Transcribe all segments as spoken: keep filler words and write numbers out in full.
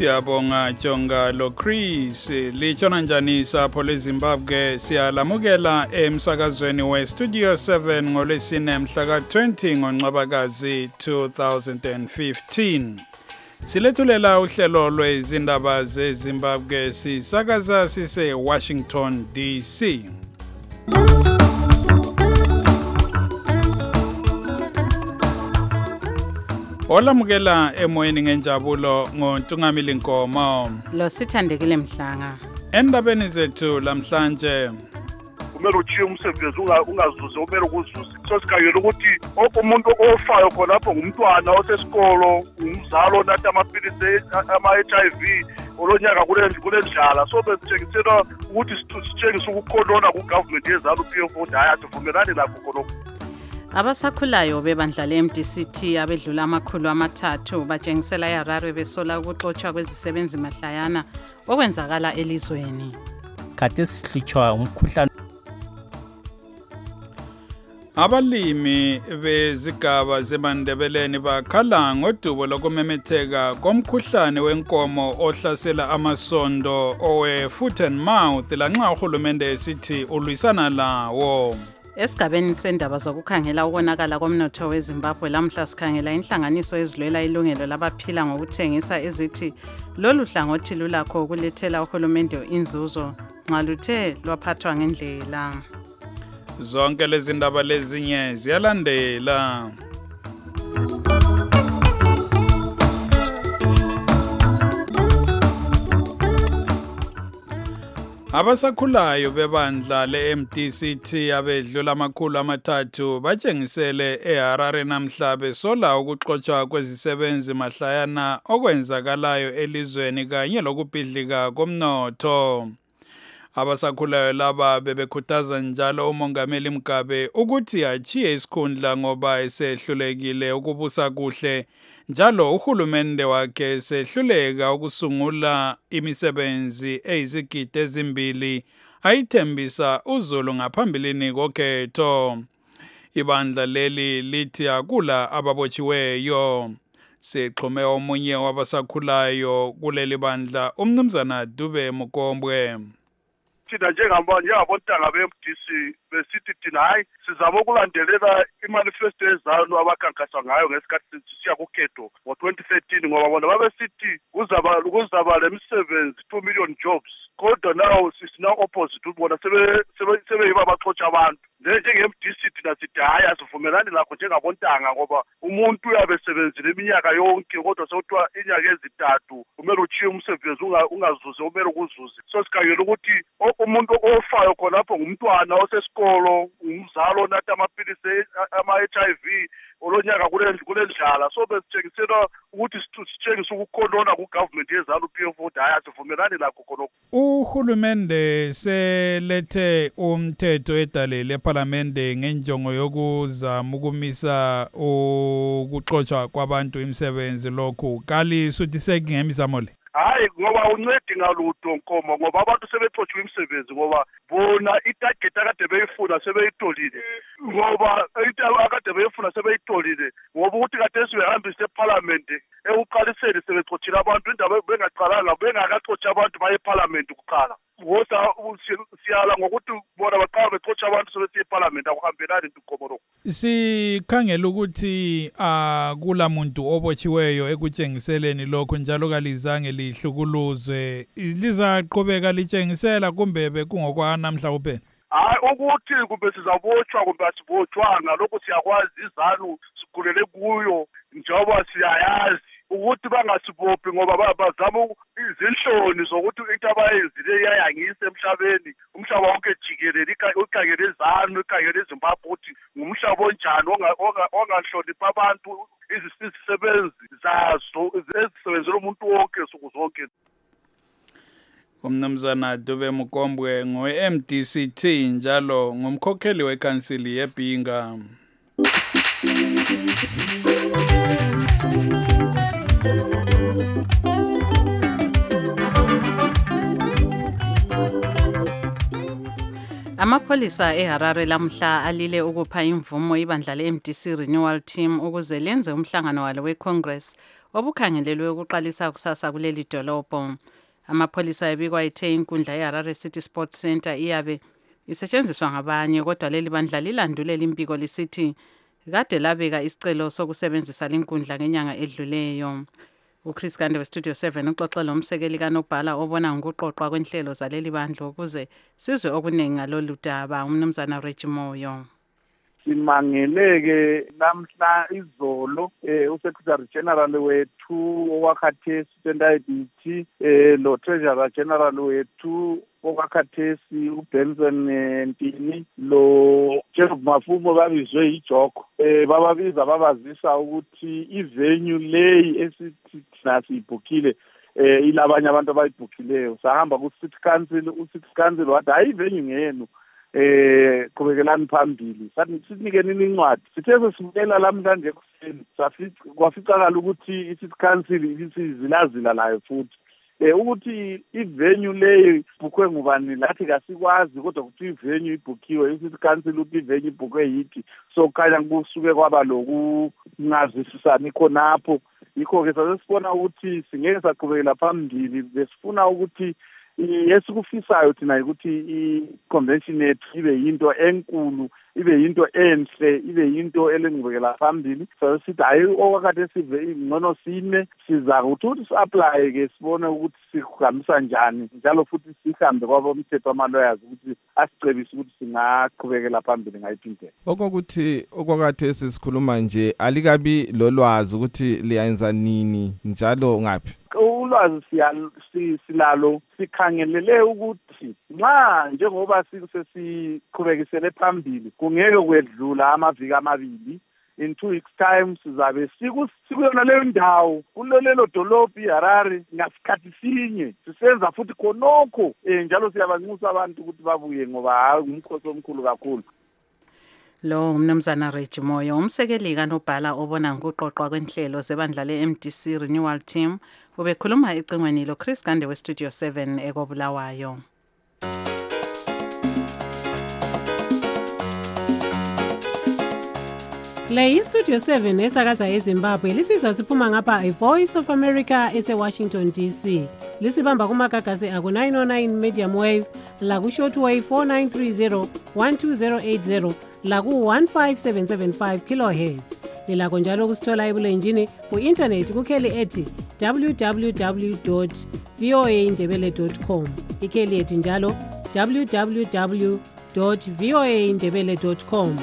Siyabonga Jonga lo Chris lichona njani sapho leZimbabwe siyalamukela emsakazweni we Studio seven ngolesine mhla ka twenty ngoNcwabakazi two thousand fifteen. Silethulela uhlelo lwezindaba zeZimbabwe sisakaza sise Washington D C. Olamukela emoyeni ngenjabulo ngoNtungamili Nkomo. Lo sithandekile Mhlanga. Endabeni zethu lamhlanje kumele uchiye umsebenzi ungazuze umele ukuzuza. So sikhangela ukuthi umuntu ofayo khona lapho ngumntwana osesikolo, umzalo nathi amaphilisi ama-H I V olonyaka kule kulendlala. So besithengisela ukuthi sitshengise ukukhonona ku-government yezalo P F O hayi asivumelani lakho khonokho. Abasakhulayo bebandla le-M D C T abedlula amakhulu amathathu batshengisela eHarare besola ukuxotshwa kwezisebenzi mahlayana okwenzakala elizweni. Kade sihlutshwa umkhuhlane. Abalimi bezigaba zeMandebeleni bakhala ngodubo lokumemetheka komkhuhlane wenkomo ohlasela amasondo owe foot and mouth lanxa uhulumende esithi ulwisana lawo. Esigabeni sendaba zokukhangela ukonakala komnotho weZimbabwe lamhla sikhangela inhlanganiso ezilwela ilungelo labaphila ngokuthengisa ezithi lolu hlangothi lulakho ukulethela uhulumende inzuzo nxa luthe lwaphathwa ngendlela. Zonke lezi ndaba lezinye ziyalandela. Abasakhulayo bebandla le-M D C T abedlula amakhulu amathathu batshengisele eHarare namhla besola ukuxotshwa kwezisebenzi mahlayana okwenzakalayo elizweni kanye lokubhidlika komnotho. Abasakhulayo laba bebekhuthaza njalo uMongameli Mugabe ukuthi achiye isikhundla ngoba esehlulekile ukubusa kuhle njalo uhulumende wakhe sehluleka ukusungula imisebenzi eyizigidi ezimbili ayithembisa uZulu ngaphambilini kokhetho. Ibandla leli lithi akula ababotshiweyo. Sixhume omunye wabasakhulayo kuleli bandla umnumzana Dube Mukombwe. Thina njengabontanga be-M D C besithi thina hayi sizama ukulandelela imanifesto ezalo abakhankasa ngayo ngesikhathi siya kukhetho ngo twenty thirteen ngoba bona babesithi kuzaba kuzaba lemisebenzi two million jobs. Kodwa now sisina opposite ubona sebe sebe yiba baxotsha abantu. Njenge-M D C thina sithi hayi asivumelani lakho njengabontanga ngoba umuntu uyabesebenzile iminyaka yonke kodwa sewuthiwa inyaka ezithathu kumele uchiye umsebenzi ungazuze umele ukuzuze. So sikhangela ukuthi umuntu ofayo khona lapho ngumntwana osesikolo, umzalo nathi amaphilisi ama-H I V olonyaka kulendlala. So besithengisela ukuthi sitshengise ukukhonona ku-government yezalo P F O hayi asivumelani lakho khonokho. Uhulumende selethe umthetho edalele eParliamente ngenjongo yokuzama ukumisa ukuxotshwa kwabantu imisebenzi lokhu. Kali suthi sekungemizamo le. Hayi ngoba uncedi ngalutho Nkomo ngoba abantu sebexotshiwe imisebenzi ngoba bona itarget akade beyifuna sebeyitolile ngoba into akade beyifuna sebeyitolile ngoba ukuthi kade sibehambise eParliament ekuqaliseni sebexotshile abantu indaba bengaqalanga bengakaxotsha abantu baye eParliament kuqala. Ngoba siyala ngokuthi bona baqala bexotsha abantu sebesiye eParliament akuhambelani Nkomo. Sikhangela ukuthi akula muntu obotshiweyo ekutshengiseleni lokho njalo kalizange lihlukuluzwe lizaqhubeka litshengisela kumbe bekungokwa namhla kuphela. Hayi ukuthi kumbe sizabotshwa kumbe asibotshwanga lokho siyakwazi izanu sikhulele kuyo njengoba siyayazi ukuthi bangasibophi ngoba bazama izinhloni zokuthi into abayenzile iyayangisa emhlabeni umhlaba wonke jikelele ikhangele izanu ikhangele eZimbabwe ukuthi ngumhlaba onjani ongahlonipha abantu izisebenzi zazo ezisebenzela umuntu wonke suku zonke. Umnumzana Dube Mukombwe ngowe-M D C T njalo ngumkhokheli wekansili yeBhinga. Amapholisa eHarare lamhla alile ukupha imvumo ibandla le-M D C Renewal Team ukuze lenze umhlangano walo weCongress obukhangelelwe ukuqalisa kusasa kuleli dolobho. Amapholisa ebikwa ethe inkundla yeHarare City Sports Center iyabe isetshenziswa ngabanye, kodwa leli bandla lilandulela impiko lisithi kade labeka isicelo sokusebenzisa linkundla ngenyanga edluleyo. uChris Gande weStudio seven uxoxe lomsekeli kaNobhala obona ngokuqoqwa kwenhlelo zaleli bandla ukuze sizwe okuningi ngalolu daba. Umnumzana Reggie Moyo: simangeleke namhla izolo eh uSecretary General wethu owakhathesi uSentayibiti eh lo Treasurer General wethu okakhathesi uBenson Ntini lo Jeff Mafumo babizwe ijoko eh bababiza babazisa ukuthi ivenue lay esithi nasibukile eh ilabanye abantu abayibhukileyo. Sahamba ku City Council, u City Council wathi hayi ivenue ngenu eh kubekelani phambili. Sathi sinikeni incwadi sithe sesibukela lamhlanje kuseni safica kwaficakala ukuthi i City Council isizilazila layo futhi eh ukuthi ivenue leyo ibukwe ngubani lathi kasikwazi, kodwa ukuthi ivenue ibhukiwe i City Council ukuthi ivenue ibukwe yithi. So khanya kusuke kwaba lokungazisisani khonapho. Yikho ke sasibona ukuthi singeke saqhubekela phambili, besifuna ukuthi esikufisayo thina ukuthi i-convention yethu ibe yinto enkulu, ibe yinto enhle, ibe yinto elengqubekela phambili. So sithi hayi okwakade sive ingcono sine siza ukuthi si-apply ke sibone ukuthi sihambisa njani, njalo futhi sihambe kwabomthetho ama-lawyers ukuthi asicebise ukuthi singaqhubekela phambili ngayiphi indlela. Okokuthi okwakade sisikhuluma nje alikabi lolwazi ukuthi liyenza nini njalo ngaphi? Ulwazi silalo sikhangelele ukuthi nxa njengoba sesiqhubekisele phambili kungeke kwedlula amaviki amabili, in two weeks time sizabe sikuyona leyo ndawo kulelo dolobho iHarare ngasikhathi sinye sisenza futhi khonokho eh njalo siyabanxusa abantu ukuthi babuye ngoba hayi umkhosi omkhulu kakhulu. Lo umnumzana Reggie Moyo umsekeli kaNobhala obona ngokuqoqwa kwenhlelo zebandla le-M D C Renewal Team ubekhuluma ecingweni lo Chris Gande weStudio seven ekobulawayo. Le iStudio seven esakaza eZimbabwe lisiza siphuma ngapha iVoice of America ese-Washington D C. Lisibamba kumagagasi aku nine oh nine medium wave, laku shortwave four nine three zero, one two zero eight zero, laku one five seven seven five kilohertz. Lilakho njalo kusithola ebulenjini ku-internet kukheli ethi w w w dot v o a ndebele dot com. Ikheli ethi njalo w w w dot v o a ndebele dot com.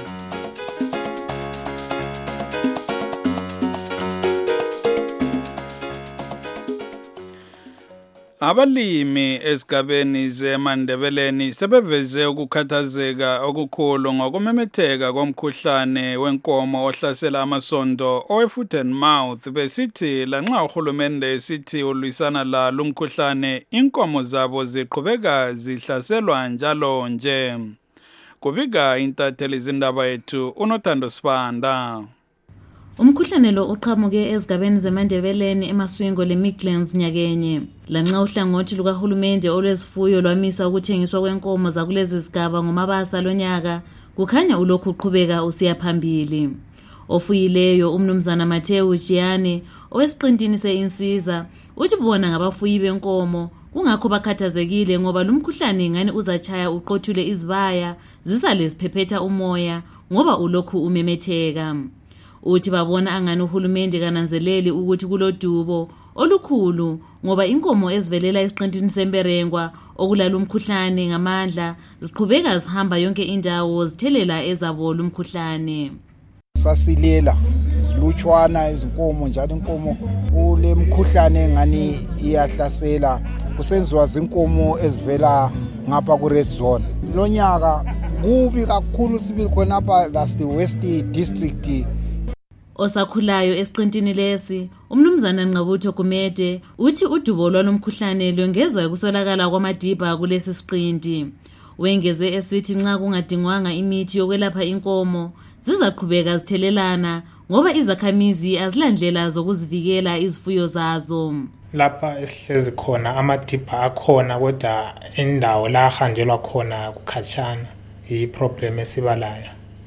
Abalimi esigabeni zeMandebeleni sebeveze ukukhathazeka okukhulu ngokumemetheka komkhuhlane wenkomo ohlasela amasondo owe-foot and mouth, besithi lanxa uhulumende esithi ulwisana la lumkhuhlane inkomo zabo ziqhubeka zihlaselwa njalo nje. Kubika intatheli izindaba yethu uNothando Sibanda. Umkhuhlane lo uqhamuke ezigabeni zeMandebeleni eMaswingo leMidlands nyakenye. Lanxa uhlangothi lukahulumende olwezifuyo lwamisa ukuthengiswa kwenkomo zakulezi zigaba ngomabasa lonyaka, kukhanya ulokhu uqhubeka usiya phambili. Ofuyileyo umnumzana Mateo Giane owesiqintini seinsiza uthi bona ngabafuyi benkomo kungakho bakhathazekile ngoba lumkhuhlane ngani uzachaya uqothule izibaya zisale ziphephetha umoya ngoba ulokhu umemetheka. Uthi babona angani uhulumende kananzeleli ukuthi kulodubo olukhulu ngoba inkomo ezivelela esiqintini semberengwa okulala umkhuhlane ngamandla ziqhubeka zihamba yonke indawo zithelela ezabo lumkhuhlane. Sasilela silutshwana izinkomo njalo inkomo kule mkhuhlane ngani iyahlasela kusenziwa zinkomo ezivela ngapha ku red zone. Lonyaka kubi kakhulu sibili khonapha that's the West District. Osakhulayo esiqintini lesi umnumzana Nqabutho Kumede uthi udubo lwalomkhuhlane lwengezwa ukusolakala kwamadibha kulesi siqinti. Wengeze esithi nxa kungadingwanga imithi yokwelapha inkomo zizaqhubeka zithelelana ngoba izakhamizi azilandlela zokuzivikela izifuyo zazo. Lapha esihlezi khona amadibha akhona kodwa indawo la hanjelwa khona kukhatshana, iproblem esibalayo.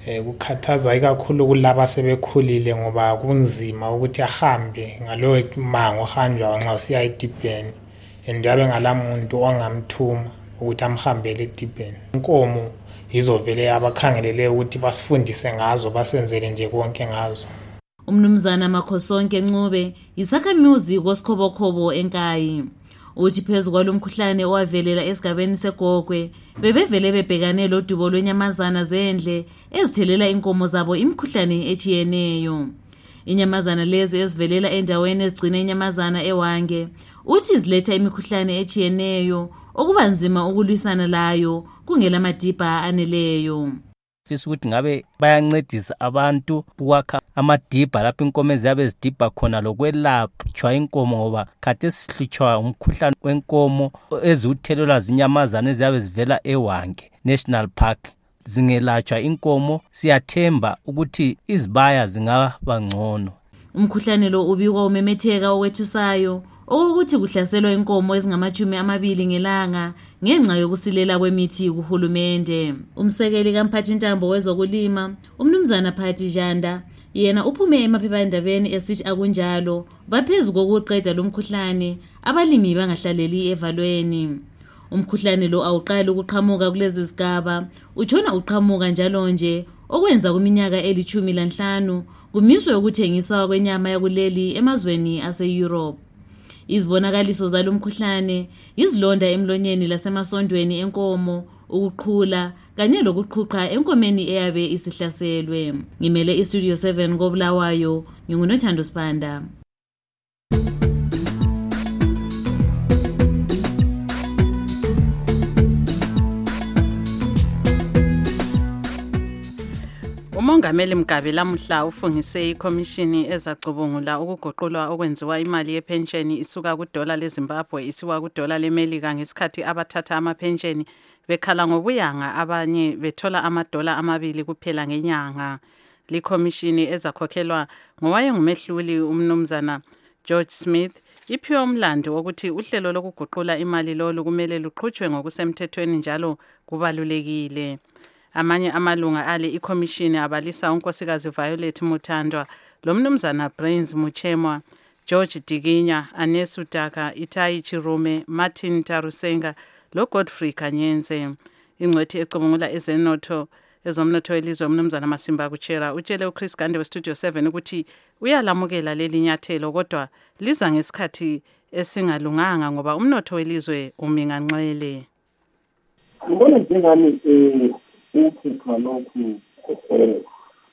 eh kukhathaza ikakhulu kulabo sebekhulile ngoba kunzima ukuthi ahambe ngalowo mango hanjwa nxa usiya edibheni endabe ngalamuntu ongamthuma ukuthi amhambele edibheni. Inkomo izovele abakhangelele ukuthi basifundise ngazo basenzele nje konke ngazo. Umnumzana Makhosonke Ncube isakhamuzi koSkhobokhobo eNkayi uthi phezu kwalomkhuhlane owavelela esigabeni seGogwe bebevele bebhekane lodubo lwenyamazana zendle ezithelela inkomo zabo imikhuhlane echiyeneyo. Inyamazana lezi ezivelela endaweni ezigcina inyamazana ewange uthi ziletha imikhuhlane echiyeneyo okuba nzima ukulwisana layo kungela madibha aneleyo. Fisa ukuthi ngabe bayancedisa abantu ukwakha amadibha lapho inkomo eziyabe zidibha khona lokwelapha inkomo ngoba kade sihlutshwa umkhuhlane wenkomo eziwuthelelwa zinyamazana eziyabe zivela eWange National Park. Zingelatshwa inkomo siyathemba ukuthi izibaya zingaba ngcono. Umkhuhlane lo ubikwa umemetheka owethusayo okuthi kuhlaselwa inkomo ezingamachumi amabili ngelanga ngenxa yokusilela kwemithi kuhulumende. Umsekeli kaMphathintambo wezokulima umnumzana Phathi Janda yena uphume emaphephandabeni esithi akunjalo baphezulu kokuqeda lomkhuhlane abalimi bangahlaleli evalweni. Umkhuhlane lo awuqali ukuqhamuka kulezi zigaba utshona uqhamuka njalo nje okwenza kuminyaka elithumi lanhlanu kumiswe ukuthengiswa kwenyama yakuleli emazweni ase-Europe. Izibonakaliso zalomkhuhlane izilonda emlonyeni lasemasondweni enkomo, ukuqhula kanye lokuqhuqa enkomeni eyabe isihlaselwe. Ngimele iStudio seven koBulawayo, ngingunothando Sibanda. Umongameli Mgabe lamuhla ufungise ikhomishini ezacubungula ukuguqulwa okwenziwa imali yepensheni isuka kudola leZimbabwe isiwa kudola leMelika ngesikhathi abathatha amapensheni bekhala ngobuyanga abanye bethola amadola amabili kuphela ngenyanga. Likhomishini ezakhokhelwa ngowayengumehluli umnumzana George Smith iphiwe umlando wokuthi uhlelo lokuguqula imali lolu kumele luqhutshwe ngokusemthethweni njalo kubalulekile. Amanye amalunga ale ikhomishini abalisa unkosikazi Violet Muthandwa, lomnumzana Brains Muchemwa, George Diginya, Anesu Daka, Itai Chirume, Martin Tarusenga, lo Godfrey Kanyenze. Ingcwethi ecubungula ezenotho ezomnotho welizwe umnumzana Masimba Kuchera utshele uChris Gande weStudio seven ukuthi uyalamukela leli nyathelo kodwa liza ngesikhathi esingalunganga ngoba umnotho welizwe uminganxele. Ngibona njengani eh ukupha lokhu eh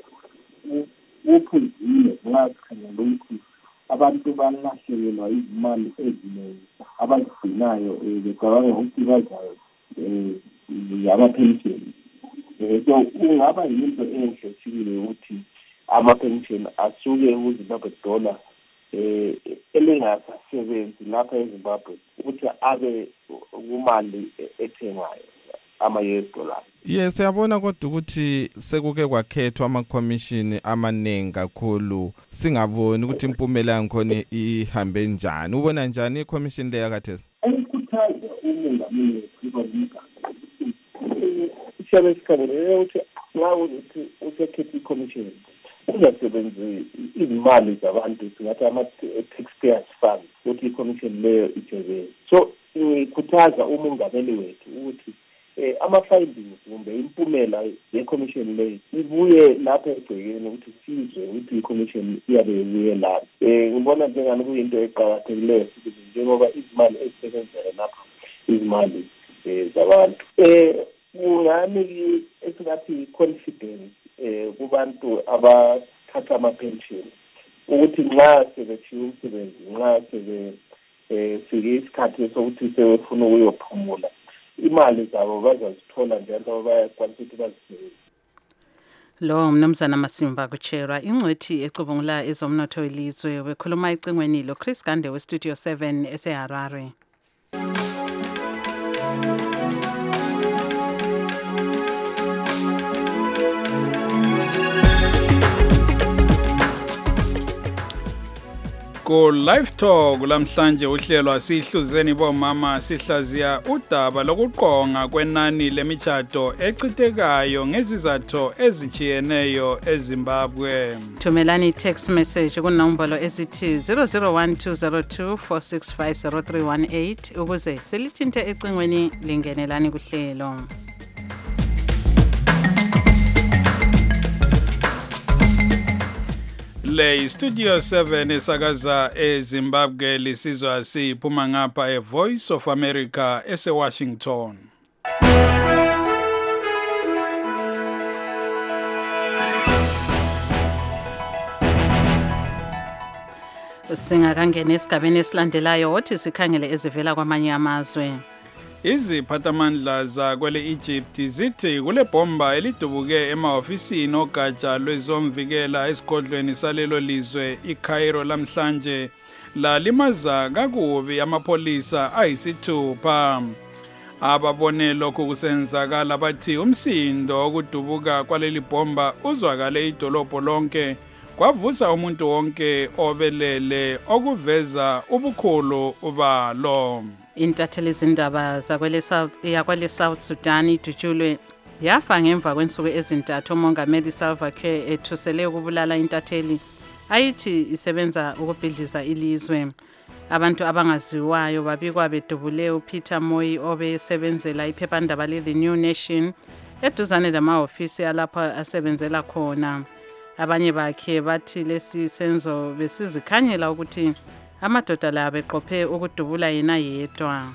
uphuzile ngakhanya lokhu abantu balahlekelwa izimali eziningi abazifinayo becabanga ukuthi bazayo eh yamapension. So ungaba yinto enhle sibile ukuthi amapension asuke kuZimbabwe dollar eh elingasasebenzi lapha eZimbabwe ukuthi abe kumali ethengwayo ama-U S dollars. Yes, siyabona kodwa ukuthi sekuke kwakhethwa ama-commission amaningi kakhulu singaboni ukuthi impumela yankhona ihambe njani. Ubona njani i-commission leya khathesi? Engikhuthaza umongameli Sibonga ishabe sikhangele ukuthi nxa ukuthi usekhetha i-commission uzasebenza izimali zabantu singathi ama-taxpayers fund ukuthi i-commission leyo isebenze. So ngikhuthaza umongameli wethu ukuthi eh ama-findings kumbe impumela ye-commission leyo ibuye lapha egcekeni ukuthi sizwe ukuthi i-commission iyabe ibuye lapha. Eh ngibona njengani kuyinto eqakathekileyo ukuthi njengoba izimali ezisebenzela lapha izimali zabantu eh kungani esingathi confidence eh kubantu abathatha ama-pension ukuthi nxa sebethiye umsebenzi nxa sebe eh fike isikhathi sokuthi sebefuna ukuyophumula imali zabo bazazithola njalo bayakwanisa ukuthi bazisebenzise. Lo mnumzana Masimba Kucherwa ingcwethi ecubungula ezomnotho welizwe bekhuluma icingweni lo Chris Gande weStudio seven eseHarare. Ku Live Talk lamhlanje uhlelo sihluzeni bomama sihlaziya udaba lokuqonga kwenani lemitshato echithekayo ngezizathu ezichiyeneyo eZimbabwe. Thumelani text message kunombolo esithi zero zero one two zero two four six five zero three one eight ukuze selithinte ecingweni lingenelani kuhlelo. Le Studio seven esakaza eZimbabwe lisizwa siphuma ngapha e Voice of America ese Washington. Singakangena esigabeni esilandelayo othi sikhangele ezivela kwamanye amazwe. Iziphathamandla zakwele Egypt zithi kule bomba elidubuke emahofisini ogatsha lwezomvikela esigodlweni salelo lizwe iCairo lamhlanje la limaza kakubi amapholisa ayisithupha. Ababone lokhu kusenzakala bathi umsindo okudubuka kwaleli bomba uzwakale idolobho lonke kwavusa umuntu wonke obelele okuveza ubukhulu balo. Intatheli izindaba zakwele South yakwele South Sudan idutshulwe yafa ngemva kwensuku ezintathu umongameli Salva Kiir ethusele ukubulala intatheli ayithi isebenza ukubhidliza ilizwe. Abantu abangaziwayo babikwa bedubule uPeter Moyi obesebenzela iphephandaba le New Nation eduzane lamahofisi alapha asebenzela khona. Abanye bakhe bathi lesi senzo besizikhanyela ukuthi amadoda la beqophe ukudubula yena yedwa.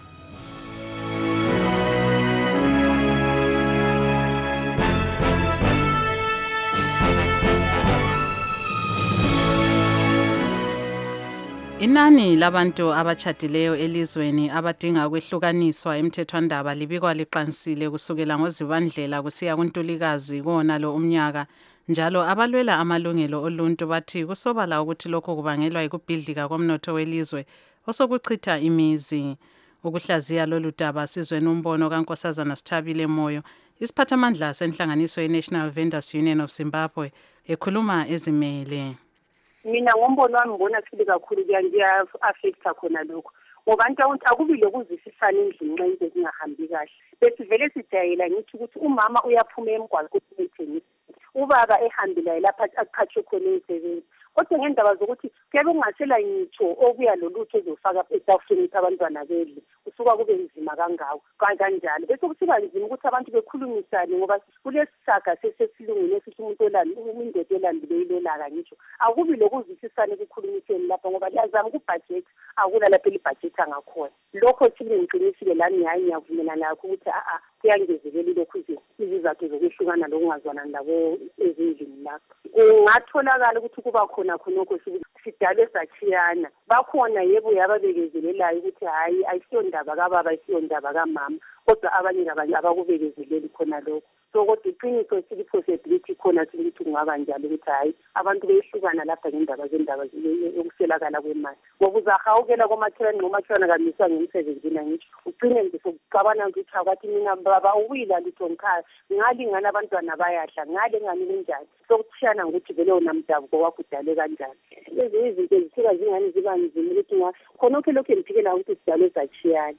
Inani labantu abachadileyo elizweni abadinga ukwehlukaniswa emthethwandaba libikwa liqansile kusukela ngoZibandlela kusiya kuNtulikazi kona lo umnyaka. Njalo abalwela amalungelo oluntu bathi kusobala ukuthi lokho kubangelwa yikubhidlika komnotho welizwe osokuchitha imizi. Ukuhlaziya lolu daba sizweni umbono kaNkosazana Sithabile Moyo, isiphathamandla senhlanganiso yeNational Vendors Union of Zimbabwe, ekhuluma ezimele. Mina ngombono wami ngibona sibe kakhulu kuya affecta khona lokho. Ngoba ntanto akubi lokuzisisana endlini nxa into zingahambi kahle. Besivele sijayela ngithi ukuthi umama uyaphuma emgwaqweni ethengisa, ubaba ehambile lapha aqhathwe khona emsebenzi. Kodwa ngendaba zokuthi kuyabe kungasela ngitsho okuya lolutho ezofaka etafuleni abantwana bedle kusuka kube nzima kangako kanjalo bese kusiba nzima ukuthi abantu bekhulumisane ngoba kulesisaga sesesilungile esithi umuntu olandi umuntu olandile ilolaka ngitsho akubi lokuzisisana ukukhulumiseni lapha ngoba yazama kubudget akula lapha elibudget angakhona lokho sibe ngiqinisile lami hayi ngiyavumelana nakho ukuthi a a kuyangezelela lokhu izizathu zokwehlukana lokungazwana labo ezindlini lapha kungatholakala ukuthi kuba khona khonokho sidale sachiyana bakhona yebo yababekezelelayo ukuthi hayi ayisiyo ndaba kababa ayisiyo ndaba kamama kodwa abanye abanye abakubekezeleli khona lokho so kodwa iqiniso sithi possibility khona sithi kungaba njalo ukuthi hayi abantu behlukana lapha ngendaba zendaba yokuselakala kwemali ngoba uzahawukela komakhelwane ngomakhelwane kamisa ngemsebenzini ngithi ugcine nje sokucabana ukuthi akwathi mina baba uwila litho ngikhaya ngalingana abantwana bayadla ngale ngani kunjani sokuthiyana ukuthi vele unamdabuko wakho udale kanjani lezi izinto zifika zingani ziba nzima ukuthi khonokho lokho emphikela ukuthi sidale sachiyana.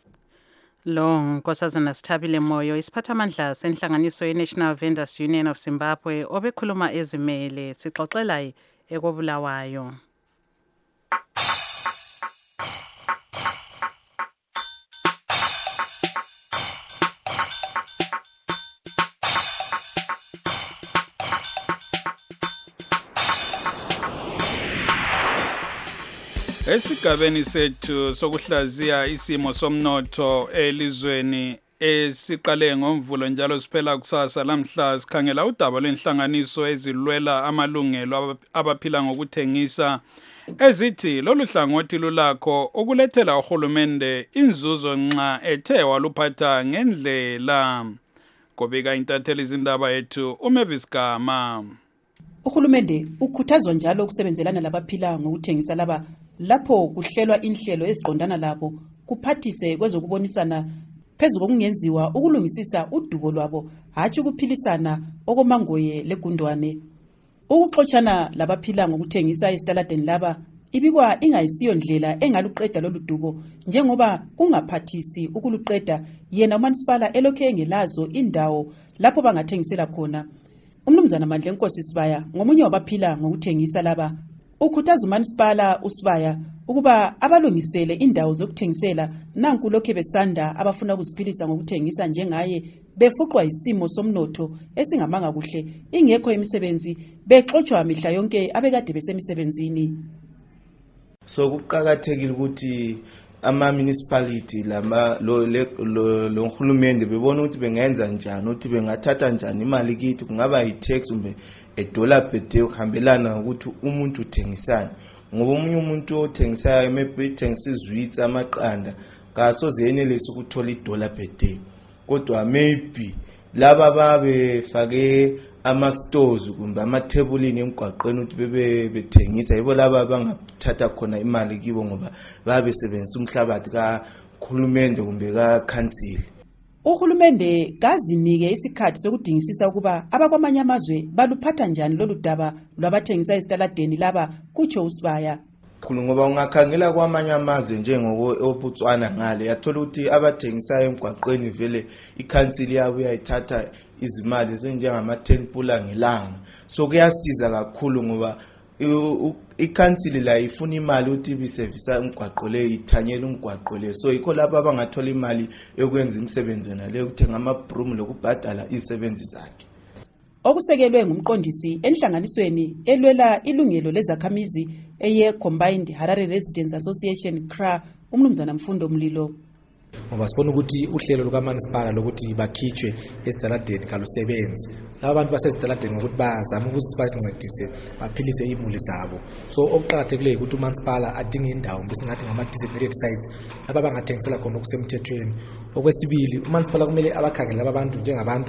Lo Nkosazana Sithabile Moyo, isiphathamandla senhlanganiso yeNational Vendors Union of Zimbabwe obekhuluma ezimele, sixoxela ekobulawayo. Esigabeni sethu sokuhlaziya isimo somnotho elizweni esiqale ngomvulo njalo siphela kusasa lamhla sikhangela udaba lwenhlanganiso ezilwela amalungelo abaphila ngokuthengisa ezithi lolu hlangothi lulakho ukulethela uhulumende inzuzo nxa ethe waluphatha ngendlela. Kobika intatheli izindaba yethu uMavis Gama. Uhulumende ukhuthazwa njalo ukusebenzelana labaphila ngokuthengisa laba lapho kuhlelwa inhlelo eziqondana labo kuphathise kwezokubonisana phezulu kokungenziwa ukulungisisa udubo lwabo hatshi ukuphilisana okomangoye legundwane. Ukuxoxana labaphila ngokuthengisa esitaladeni laba ibikwa ingayisiyo ndlela engaluqeda lolu dubo njengoba kungaphathisi ukuluqeda yena uManisipala elokhe engelazo indawo lapho bangathengisela khona. Umnumzana Mandla Nkosi Sibaya ngomunye wabaphila ngokuthengisa laba ukhuthaza uManisipala uSibaya ukuba abalungisele indawo zokuthengisela nanku lokho besanda abafuna ukuziphilisa ngokuthengisa njengaye befuqwa isimo somnotho esingamanga kuhle ingekho imisebenzi bexoxwa mihla yonke abekade besemisebenzini. So kuqhakathekile ukuthi ama municipality lama lo lo uhulumende bebona ukuthi bengenza njani ukuthi bengathatha njani imali kithi kungaba yi-tax umbe a dollar per day ukuhambelana ukuthi umuntu uthengisana ngoba umunye umuntu othengisayo maybe uthengisa izwitsi amaqanda kasoze yenelise ukuthola i-dollar per day kodwa maybe laba babefake ama-stores kumbe amathebulini emgwaqweni ukuthi bebe bethengisa yibo laba bangathatha khona imali kibo ngoba babesebenzisa umhlabathi kahulumende kumbe kakhansili. Uhulumende kazinike isikhathi sokudingisisa ukuba abakwamanye amazwe baluphatha njani lolu daba lwabathengisa ezitaladeni laba kutsho uSibaya. Ngoba ungakhangela kwamanye amazwe njengobotswana ngale yathola ukuthi abathengisayo emgwaqweni vele ikhansili yabo uyayithatha izimali zenjengama ten pula ngelanga. So kuyasiza kakhulu ngoba ikhansili la ifuna imali ukuthi ibisevisa umgwaqo le ithanyela umgwaqo le. So yikho lapha abangathola imali yokwenza imisebenzi nale ukuthenga amabroom lokubhadala izisebenzi zakhe. Okusekelwe ngumqondisi enhlanganisweni elwela ilungelo lezakhamizi eye Combined Harare Residents Association C R A umnumzana Mfundo Mlilo. Ngoba sibona ukuthi uhlelo lukaManisipala lokuthi bakhitshwe ezitaladeni kalusebenzi. Laba bantu basezitaladeni ngokuthi bazama ukuthi basincedise baphilise imuli zabo. So okuqhakathekileyo ukuthi uManisipala adinge indawo besingathi ngama designated sites laba bangathengisela khona okusemthethweni. Okwesibili uManisipala kumele abakhangele laba bantu njengabantu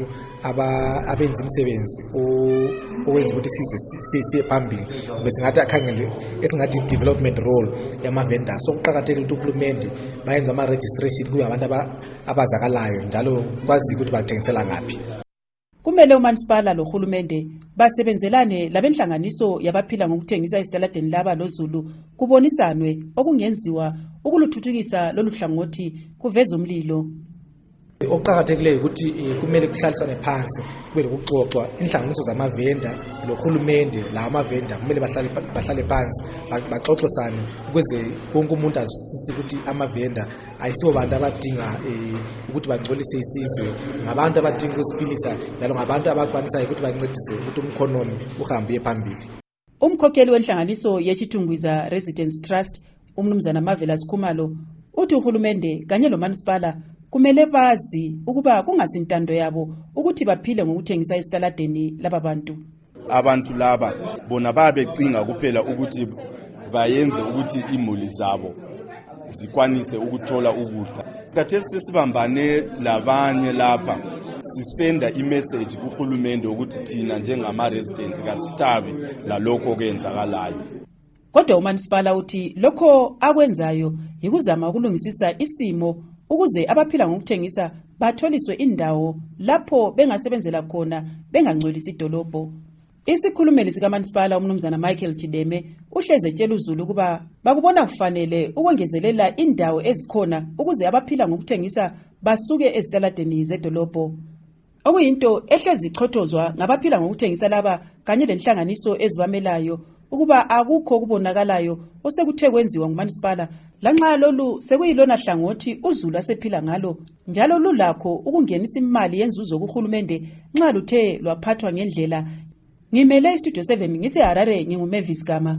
abenza imisebenzi okwenza ukuthi sizwe siye phambili besingathi akhangele esingathi development role yama vendors. So okuqhakathekile ukuthi uhulumende bayenza ama registration kuba abantu abazakalayo njalo kwazi ukuthi bathengisela ngaphi. Kumele uManisipala lohulumende basebenzelane labenhlanganiso yabaphila ngokuthengisa ezitaladeni laba loZulu kubonisanwe okungenziwa ukuluthuthukisa lolu hlangothi kuveza umlilo. Okuqhakathekileyo ukuthi kumele kuhlalisane phansi kube lokuxoxwa inhlanganiso zamavenda lohulumende la amavenda kumele bahlale bahlale phansi baxoxisane ukuze wonke umuntu azwisise ukuthi amavenda ayisibo bantu abadinga ukuthi bagcolise isizwe ngabantu abadinga ukuziphilisa njalo ngabantu abakwanisayo ukuthi bancedise ukuthi umkhonomi uhambe phambili. Umkhokheli wenhlanganiso yeChitungwiza Residents Trust umnumzana Marvelous Khumalo uthi uhulumende kanye loManisipala kumele bazi ukuba kungasintando yabo ukuthi baphile ngokuthengisa ezitaladeni laba bantu. Abantu laba bona babecinga kuphela ukuthi bayenze ukuthi imuli zabo zikwanise ukuthola ukudla. Kathesi sesibambane labanye lapha sisenda imessage kuhulumende ukuthi thina njengama residents kasithabi lalokho okwenzakalayo. Kodwa uManisipala uthi lokho akwenzayo yikuzama ukulungisisa isimo ukuze abaphila ngokuthengisa batholiswe indawo lapho bengasebenzela khona bengangcolisi idolobho. Isikhulumeli sikaManisipala umnumzana Michael Chideme uhleze etshela uZulu ukuba bakubona kufanele ukwengezelela indawo ezikhona ukuze abaphila ngokuthengisa basuke ezitaladeni zedolobho. Okuyinto ehlezi ichothozwa ngabaphila ngokuthengisa laba kanye lenhlanganiso ezibamelayo ukuba akukho kubonakalayo osekuthe kwenziwa nguManisipala lanxa lolu sekuyilona hlangothi uZulu asephila ngalo njalo lulakho ukungenisa imali yenzuzo kuhulumende nxa luthe lwaphathwa ngendlela. Ngimele iStudio seven ngise Harare nginguMavis Gama.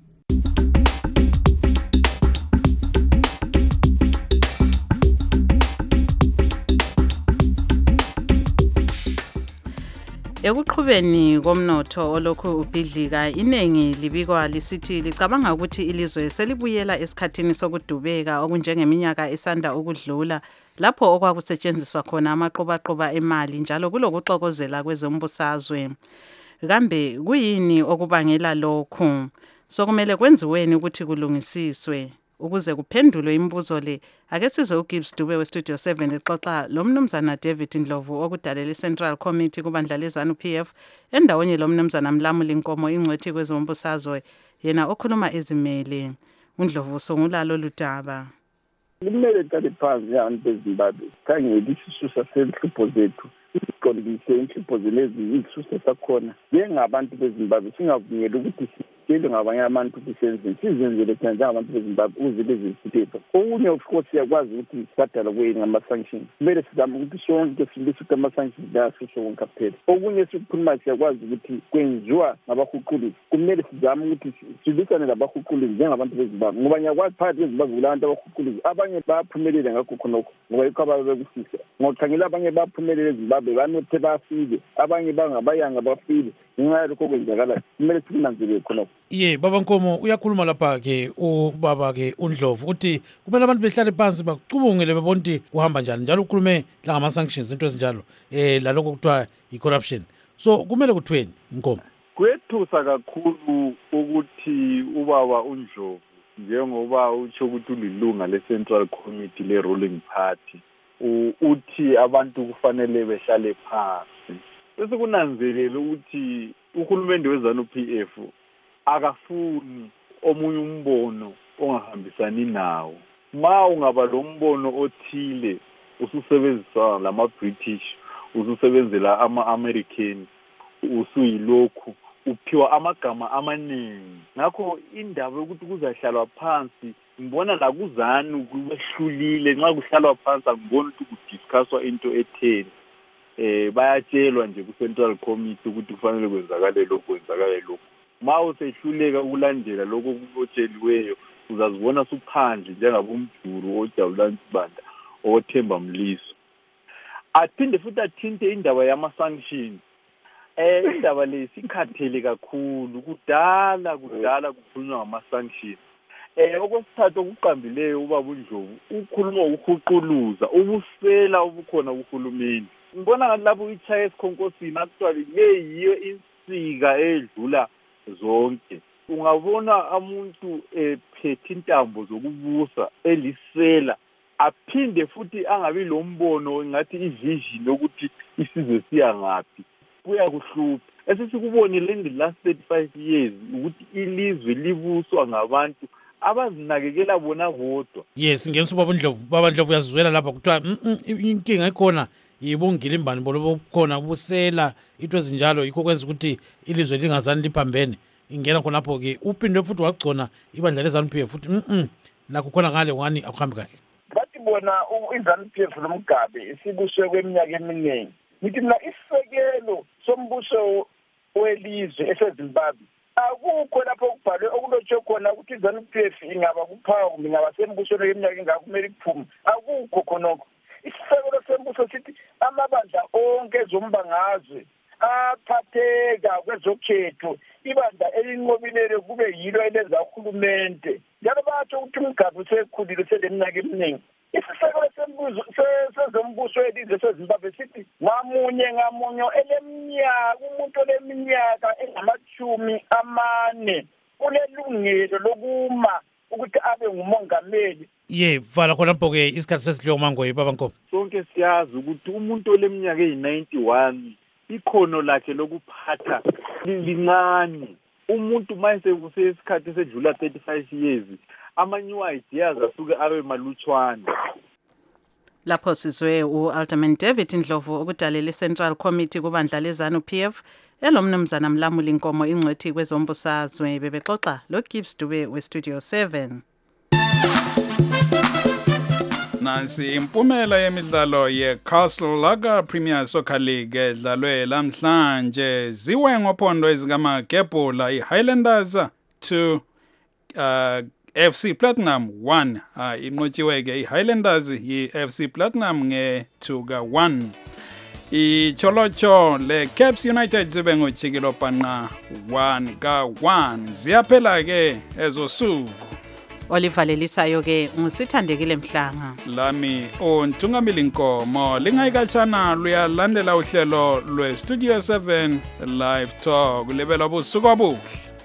Ekuqhubeni komnotho olokhu ubhidlika inengi libikwa lisithi licabanga ukuthi ilizwe selibuyela esikhathini sokudubeka okunjengeminyaka esanda ukudlula lapho okwakusetshenziswa khona amaqobaqoba emali njalo kulokuxokozela kwezombusazwe. Kambe kuyini okubangela lokhu? Sokumele kwenziweni ukuthi kulungisiswe. Ukuze kuphendulwe imibuzo le, ake sizwe uGibbs Dube weStudio seven exoxa lo mnumzana David Ndlovu okudalela iCentral Committee kubandla leZANU-P F endawonye lo mnumzana Mlamuli Nkomo ingcwethi kwezombusazwe yena okhuluma ezimele. uNdlovu usungula lolu daba. Kumele qale phansi yabantu beZimbabwe khangele isisusa senhlupho zethu siqondise inhlupho lezi isisusa sakhona njengabantu beZimbabwe singavunyelwa ukuthi sitshele ngabanye abantu kusenze sizenzele thina njengabantu beZimbabwe ukuze lezi zithepha. Okunye of course siyakwazi ukuthi badala kuyini ngama-sanctions. Kumele sizame ukuthi sonke silise ukuthi ama-sanctions layasisho wonke aphela. Okunye sikukhuluma siyakwazi ukuthi kwenziwa ngabahuquli. Kumele sizame ukuthi silisane labahuquli njengabantu beZimbabwe ngoba ngiyakwazi phakathi kweZimbabwe kulabantu abahuquli abanye baphumelele ngakho khonokho ngoba yikho ababekufisa. Ngokukhangela abanye baphumelele eZimbabwe banothe bafile abanye bangabayanga bafile ngenxa yalokho kwenzakala kumele sikunanzelele khonokho. Ye baba Nkomo uyakhuluma lapha ke ubaba ke uNdlovu uthi kumele abantu behlale phansi bacubungele bebona ukuthi kuhamba njani njalo ukhulume la ngama sanctions into ezinjalo eh laloko kuthiwa i-corruption. So kumele kuthweni Nkomo? Kwethusa kakhulu ukuthi ubaba uNdlovu njengoba utsho ukuthi ulilunga le-Central Committee le-ruling party uthi abantu kufanele behlale phansi. Bese kunanzelele ukuthi uhulumende weZANU-P F akafuni omunye umbono ongahambisani nawo. Ma ungaba lo mbono othile ususebenzisa lama-British, ususebenzela ama-American, usuyilokhu uphiwa amagama amaningi. Ngakho indaba yokuthi kuzahlalwa phansi ngibona la kuZANU kubehlulile nxa kuhlalwa phansi angiboni ukuthi kudiscusswa into etheni. Eh bayatshelwa nje ku-Central Committee ukuthi kufanele kwenzakale lokho kwenzakale lokho. Ma usehluleka ukulandela lokho okutsheliweyo uzazibona suphandle njengabomduru oJabulani Sibanda oThemba Mliso. Aphinde futhi athinte indaba yama-sanctions. Eh indaba le sikhathele kakhulu kudala kudala kukhulunywa ngama-sanctions. Eh okwesithathu okuqambileyo ubaba uNdlovu ukhuluma ukuhuquluza ubusela obukhona kuhulumeni. Ngibona ngathi lapho ichaya esikhonkosini actually le yiyo insika edlula zonke. Ungabona umuntu ephethe intambo zokubusa elisela aphinde futhi angabi lo mbono ngathi ivision yokuthi isizwe siya ngapi. Kuya kuhlupha. Esesikubonile in the last thirty-five years ukuthi ilizwe libuswa ngabantu abazinakekela bona bodwa. Yes ngenisa ubaba uNdlovu baba Ndlovu uyazizwela lapha kuthiwa inkinga ikhona yibongile imbani bolo khona ubusela into ezinjalo yikho kwenza ukuthi ilizwe lingazani liphambene ingena khonapho ke uphinde futhi wagcona ibandla leZANU-P F futhi mhm nakho khona ngale ngani akuhambi kahle. Bathi bona iZANU-P F lomgabe isibuswe kweminyaka eminingi. Ngithi mina isisekelo sombuso welizwe eseZimbabwe akukho lapho kubhalwe okulotshwe khona ukuthi iZANU-P F ingaba kuphawu kumbe ingaba sembusweni yeminyaka engaka kumele kuphume akukho khonokho. Isisekelo sembuso sithi amabandla onke ezombangazwe aphatheka kwezokhetho ibandla elinqobilele kube yilo elenza uhulumente njalo batsho ukuthi umgabe usekhulile seleminyaka eminingi. Isisekelo sembuso sezombuso elizwe seZimbabwe sithi ngamunye ngamunye eleminyaka umuntu oleminyaka engamashumi amane kulelungelo lokuma ukuthi abe ngumongameli. Ye vala khona lapho ke isikhathi sesidliwa mango baba Nkomo. Sonke siyazi ukuthi umuntu oleminyaka eyi-ninety-one ikhono lakhe lokuphatha lincane. Umuntu mase kusesikhathi sedlula thirty-five years ama-new ideas asuke abe malutshwana. Lapho sizwe u-Alderman David Ndlovu okudalela iCentral Committee kubandla leZANU-P F elomnumzana Mlamuli Nkomo ingcwethi kwezombusazwe bebexoxa lo Gibbs Dube weStudio seven. Nansi impumela yemidlalo ye-Castle Lager Premier Soccer League edlalwe lamhlanje ziwe ngophondo ezingamagebhula i-Highlanders to uh, F C Platinum one. uh, inqotshiwe ke i-Highlanders yi-F C Platinum nge-two ka one. iCholocho le-Caps United zibe ngojikelo bhanqa one ka one. Ziyaphela ke ezo suku. Olivalelisayo ke ngusithandekile Mhlanga. Lami uNtungamili Nkomo lingayikatshana luyalandela uhlelo lwe Studio seven Live Talk lebela busuku obuhle.